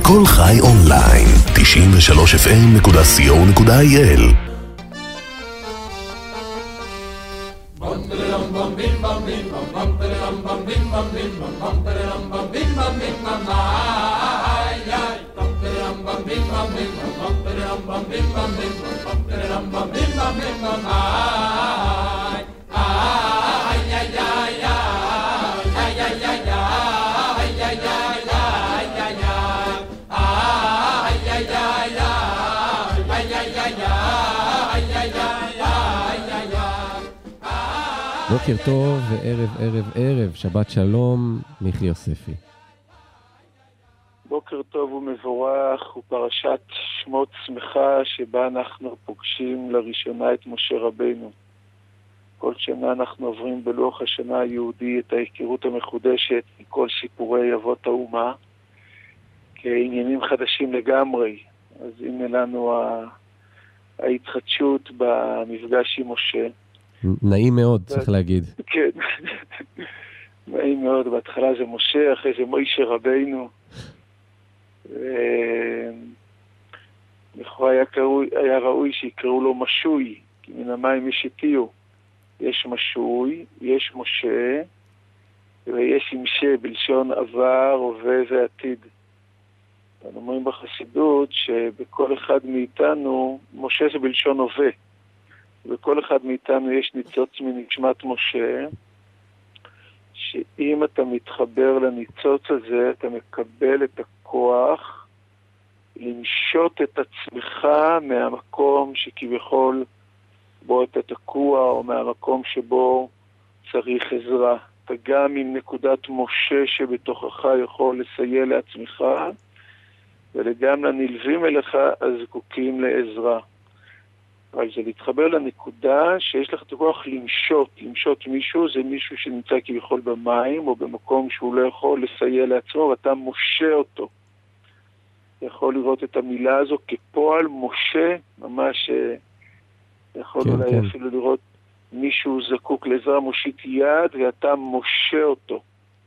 כל חי אונליין, 93fm.co.il. בוקר טוב וערב ערב ערב, שבת שלום, מיכי יוספי. בוקר טוב ומבורך, ופרשת שמות שמחה שבה אנחנו פוגשים לראשונה את משה רבנו. כל שנה אנחנו עוברים בלוח השנה היהודי את ההיכרות המחודשת מכל סיפורי אבות האומה כעניינים חדשים לגמרי. אז הנה לנו ההתחדשות במפגש עם משה. נעים מאוד, צריך להגיד. כן, נעים מאוד. בהתחלה זה משה, אחרי זה מוישה רבינו. היה ראוי שיקראו לו משוי, כי מן המים ישתיו. יש משוי, יש משה, ויש ימשה בלשון עבר, הווה ועתיד. אנחנו אומרים בחסידות שבכל אחד מאיתנו, משה זה בלשון הווה. בכל אחד מאיתנו יש ניצוץ מנשמת משה, שאם אתה מתחבר לניצוץ הזה, אתה מקבל את הכוח למשות את עצמך מהמקום שכביכול בו אתה תקוע, או מהמקום שבו צריך עזרה. אתה גם עם נקודת משה שבתוכך יכול לסייע לעצמך, וגם לנלווים אליך הזקוקים לעזרה. אבל זה להתחבר לנקודה שיש לך את הכוח למשות מישהו, זה מישהו שנמצא כביכול במים, או במקום שהוא לא יכול לסייע לעצמו, ואתה משה אותו. יכול לראות את המילה הזו כפועל משה, ממש יכול אולי אפילו לראות מישהו זקוק לעזרה, מושיט יד, ואתה משה אותו.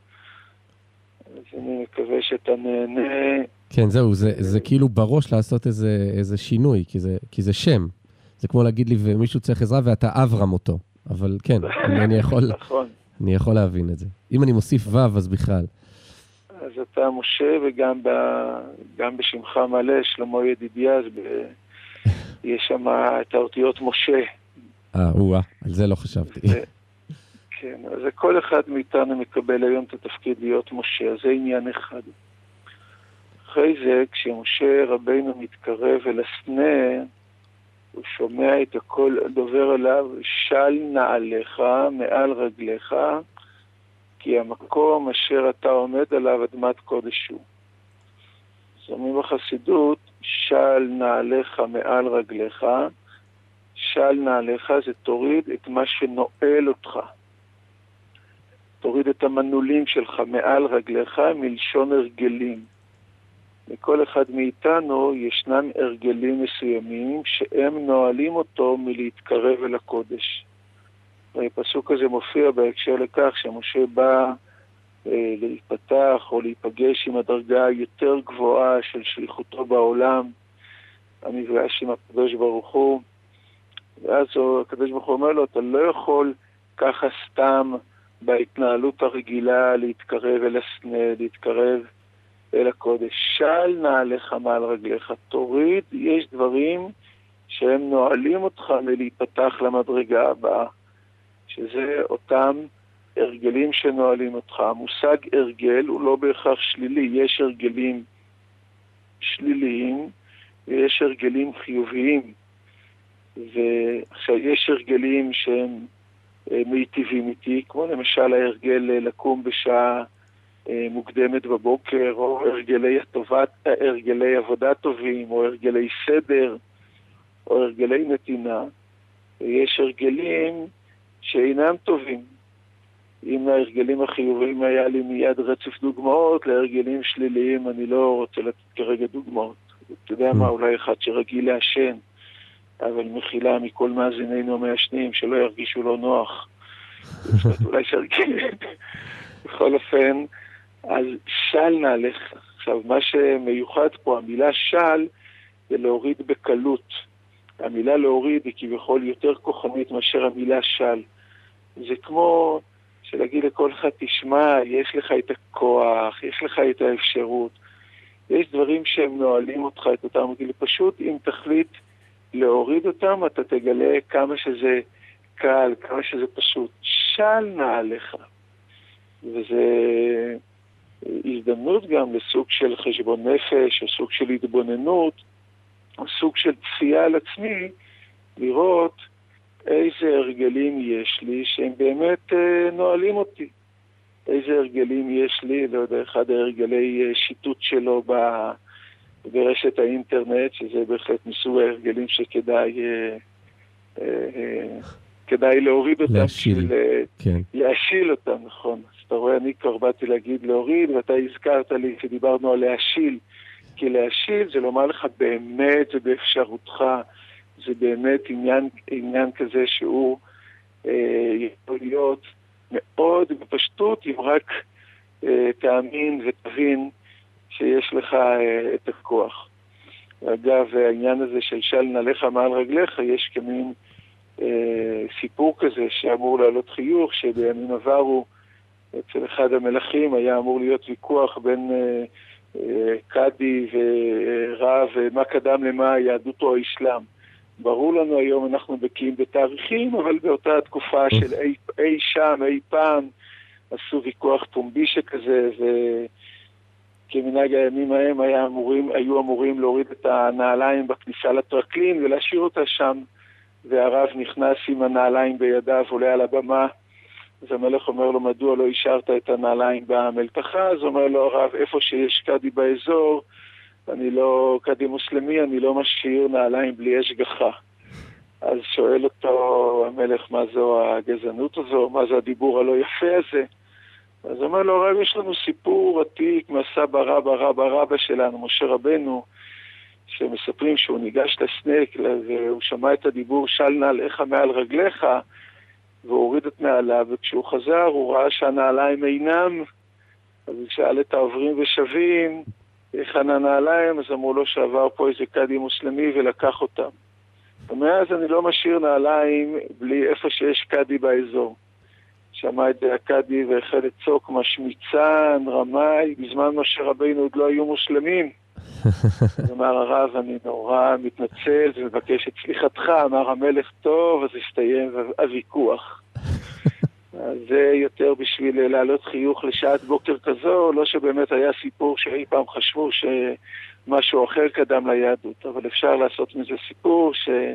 אז אני מקווה שאתה נהנה. כן, זהו, זה כאילו בראש לעשות איזה שינוי, כי זה שם. זה כמו להגיד לי, ומישהו צריך עזרה, ואתה אברהם אותו. אבל כן, אני יכול להבין את זה. אם אני מוסיף ו' אז בכלל. אז אתה משה, וגם בשמך מלא, שלמה ידידיה, אז יש שם את האותיות משה. על זה לא חשבתי. כן, אז כל אחד מאיתנו מקבל היום את התפקיד להיות משה, אז זה עניין אחד. אחרי זה, כשמשה רבינו מתקרב אל הסנה, הוא שומע את הכל דובר אליו, של נעליך מעל רגליך, כי המקום אשר אתה עומד עליו אדמת קודש הוא. שומעים בחסידות, של נעליך מעל רגליך, של נעליך זה תוריד את מה שנועל אותך. תוריד את המנעולים שלך מעל רגליך מלשון הרגלים. לכל אחד מאיתנו ישנם הרגלים מסוימים שהם נועלים אותו מלהתקרב אל הקודש. הפסוק הזה מופיע בהקשר לכך שמשה בא להיפתח או להיפגש עם הדרגה היותר גבוהה של שליחותו בעולם, המפגש עם הקדוש ברוך הוא. ואז הקדוש ברוך הוא אומר לו, אתה לא יכול ככה סתם בהתנהלות הרגילה להתקרב אל הסנה, להתקרב אל הקודש. של נעליך מעל רגליך, תוריד, יש דברים שהם נועלים אותך מלהיפתח למדרגה הבאה, שזה אותם הרגלים שנועלים אותך. המושג הרגל הוא לא בהכרח שלילי, יש הרגלים שליליים ויש הרגלים חיוביים, ועכשיו יש הרגלים שהם מיטיבים איתי, כמו למשל ההרגל לקום בשעה מוקדמת בבוקר, או הרגלי עבודה טובים, או הרגלי סדר, או הרגלי נתינה. ויש הרגלים שאינם טובים. אם ההרגלים החיוביים היה לי מיד רצף דוגמאות, להרגלים שליליים אני לא רוצה לתת כרגע דוגמאות. אתה יודע מה, אולי אחד שרגיל לעשן, אבל מחילה מכל מאזינינו המעשנים, שלא ירגישו לא נוח. אולי שרגיל. בכל אופן, אז של נעליך, עכשיו, מה שמיוחד פה, המילה של, זה להוריד בקלות. המילה להוריד היא כביכול יותר כוחנית מאשר המילה של. זה כמו שלהגיד לכל אחד, תשמע, יש לך את הכוח, יש לך את האפשרות. יש דברים שהם נועלים אותך, את אותם רגילים. פשוט אם תחליט להוריד אותם, אתה תגלה כמה שזה קל, כמה שזה פשוט. של נעליך. וזה הזדמנות גם לסוג של חשבון נפש, או סוג של התבוננות, או סוג של צפייה על עצמי, לראות איזה הרגלים יש לי שהם באמת נועלים אותי. איזה הרגלים יש לי, לא יודע, אחד ההרגלי שיטוט שלו ברשת האינטרנט, שזה בהחלט מסוג ההרגלים שכדאי להוריד אותם. להשיל, כן. להשיל אותם, נכון. אז אתה רואה, אני כבר באתי להגיד להוריד, ואתה הזכרת לי שדיברנו על להשיל. כי להשיל זה לומר לך באמת, זה באפשרותך, זה באמת עניין כזה שהוא יכול להיות מאוד בפשטות, אם רק תאמין ותבין שיש לך את הכוח. אגב, העניין הזה של של נעליך מעל רגליך, יש כמין סיפור כזה שאמור לעלות חיוך, שבימים עברו אצל אחד המלכים היה אמור להיות ויכוח בין קאדי ורב, מה קדם למה, היהדות או האסלאם. ברור לנו היום, אנחנו בקיאים בתאריכים, אבל באותה תקופה של אי שם, אי פעם, עשו ויכוח פומבי שכזה, וכמנהג הימים ההם היו אמורים להוריד את הנעליים בכניסה לטרקלין ולהשאיר אותה שם, והרב נכנס עם הנעליים בידיו, עולה על הבמה, אז המלך אומר לו, מדוע לא השארת את הנעליים במלתחה? אז אומר לו הרב, איפה שיש קאדי באזור, אני לא קאדי מוסלמי, אני לא משאיר נעליים בלי השגחה. אז שואל אותו המלך, מה זו הגזענות הזו? מה זה הדיבור הלא יפה הזה? אז אומר לו, הרב, יש לנו סיפור עתיק מהסבא רבא שלנו, משה רבנו, שמספרים שהוא ניגש לסנק, והוא שמע את הדיבור של נעליך מעל רגליך, והוא הוריד את נעליו, וכשהוא חזר הוא ראה שהנעליים אינם, אז הוא שאל את העוברים ושבים, איך הנעליים? אז אמרו לו שעבר פה איזה קאדי מוסלמי ולקח אותם. ומאז אני לא משאיר נעליים בלי איפה שיש קאדי באזור. שמע את זה הקאדי והחל לצעוק, משמיצן, רמאי, בזמן משה רבינו עוד לא היו מוסלמים. אז אמר הרב, אני נורא מתנצל ומבקש את סליחתך. אמר המלך, טוב, אז הסתיים הוויכוח. אז זה יותר בשביל להעלות חיוך לשעת בוקר כזו, לא שבאמת היה סיפור שאי פעם חשבו שמשהו אחר קדם ליהדות, אבל אפשר לעשות מזה סיפור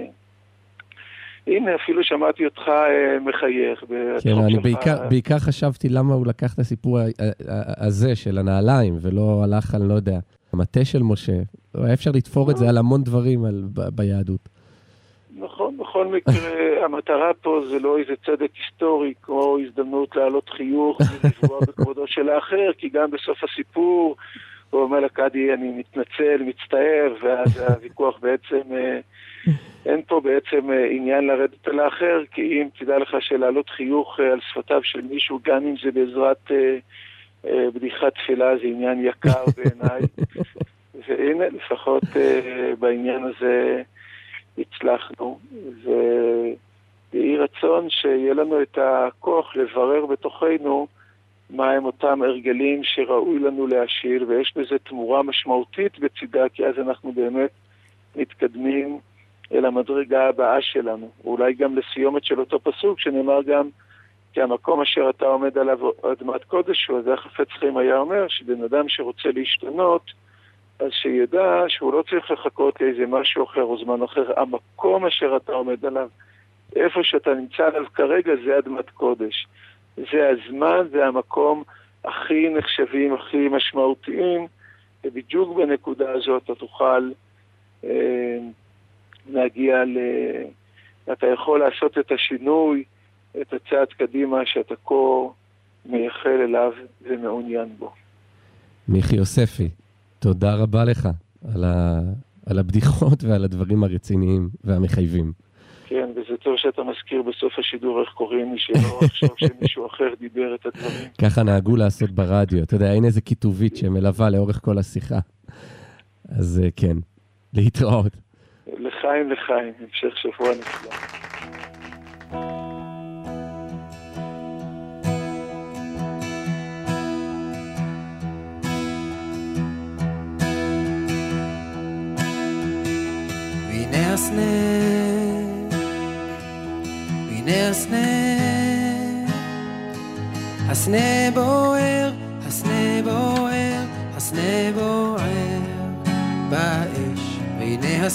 הנה, אפילו שמעתי אותך מחייך. כן, אני בעיקר חשבתי למה הוא לקח את הסיפור הזה של הנעליים, ולא הלך על, לא יודע, המטה של משה. היה אפשר לתפור את זה על המון דברים ביהדות. נכון, בכל מקרה, המטרה פה זה לא איזה צדק היסטורי, כמו הזדמנות להעלות חיוך ולפגוע בכבודו של האחר, כי גם בסוף הסיפור, הוא אומר לקאדי, אני מתנצל, מצטער, ואז הוויכוח בעצם, אין פה בעצם עניין לרדת על האחר, כי אם תדע לך שלהעלות חיוך על שפתיו של מישהו, גם אם זה בעזרת בדיחת תפילה, זה עניין יקר בעיניי, והנה, לפחות בעניין הזה, הצלחנו, ויהי רצון שיהיה לנו את הכוח לברר בתוכנו מהם אותם הרגלים שראוי לנו להשאיר, ויש בזה תמורה משמעותית בצידה, כי אז אנחנו באמת מתקדמים אל המדרגה הבאה שלנו. ואולי גם לסיומת של אותו פסוק, שנאמר גם, כי המקום אשר אתה עומד עליו אדמת קודש, אז החפץ חיים היה אומר, שבן אדם שרוצה להשתנות, אז שידע שהוא לא צריך לחכות לאיזה משהו אחר או זמן אחר. המקום אשר אתה עומד עליו, איפה שאתה נמצא עליו כרגע, זה אדמת קודש. זה הזמן, זה המקום הכי נחשבים, הכי משמעותיים, ובדיוק בנקודה הזאת אתה תוכל להגיע אתה יכול לעשות את השינוי, את הצעד קדימה שאתה כה מייחל אליו ומעוניין בו. מיכי יוספי, תודה רבה לך על הבדיחות ועל הדברים הרציניים והמחייבים. כן, וזה טוב שאתה מזכיר בסוף השידור איך קוראים לי, שלא עכשיו שמישהו אחר דיבר את הדברים. ככה נהגו לעשות ברדיו. אתה יודע, אין איזה כיתובית שמלווה לאורך כל השיחה. אז כן, להתראות. לחיים, המשך שבוע נפלא. והנה הסנה בוער, הסנה בוער, הסנה בוער באש. והנה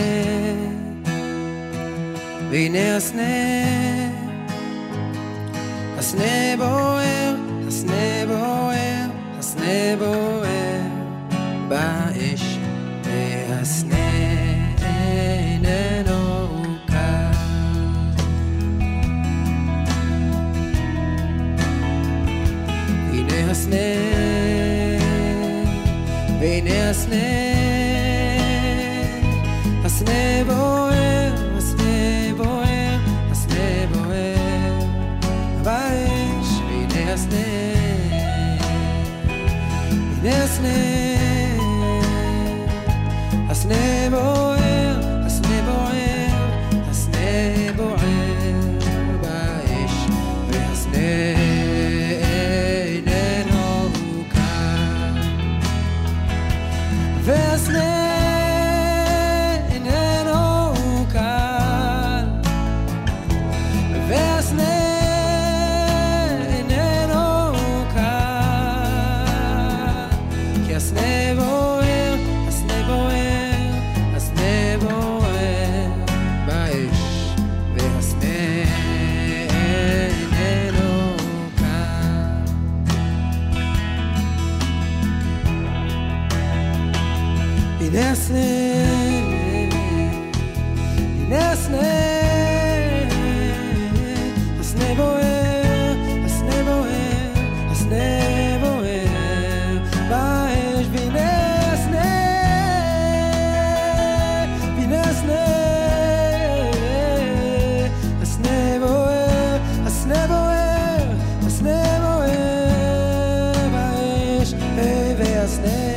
הסנה בוער, הסנה בוער, הסנה בוער באש. והסנה איננו קר. והנה הסנה הסנה בוער, הסנה בוער, הסנה בוער באש. והנה הסנה בוער, הסנה בוער, הסנה בוער באש. והסנה איננו קר. והסנה איננו קר. והסנה איננו קר. כי הסנה בוער, הסנה בוער, הסנה בוער באש. והסנה איננו קר. הנה הסנה, הנה הסנה, הסנה בוער, הסנה בוער, הסנה בוער באש. והנה הסנה, והנה הסנה, הסנה בוער, הסנה בוער, הסנה בוער באש. והסנה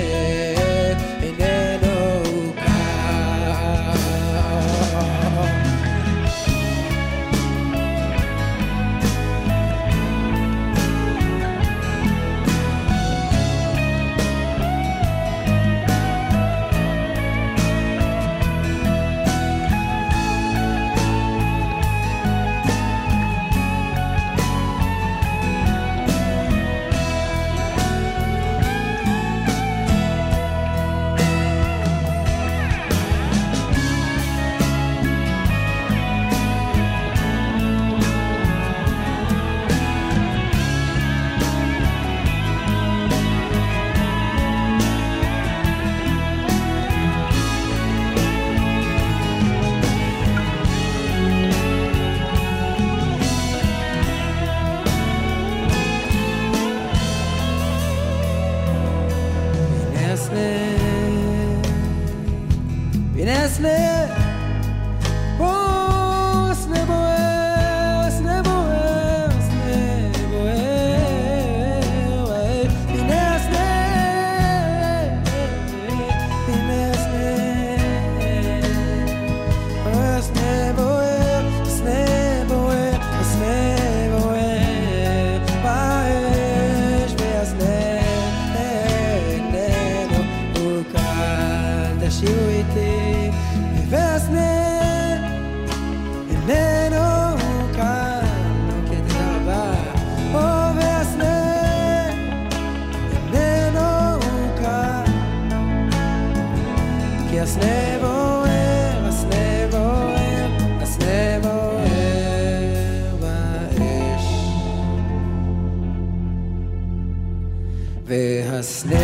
והסנה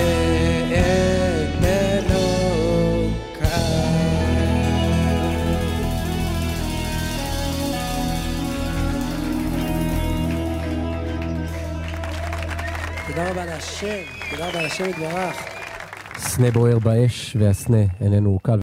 איננו קר. תודה רבה להשם, תודה רבה להשם יתברך. סנה בוער באש והסנה איננו קל.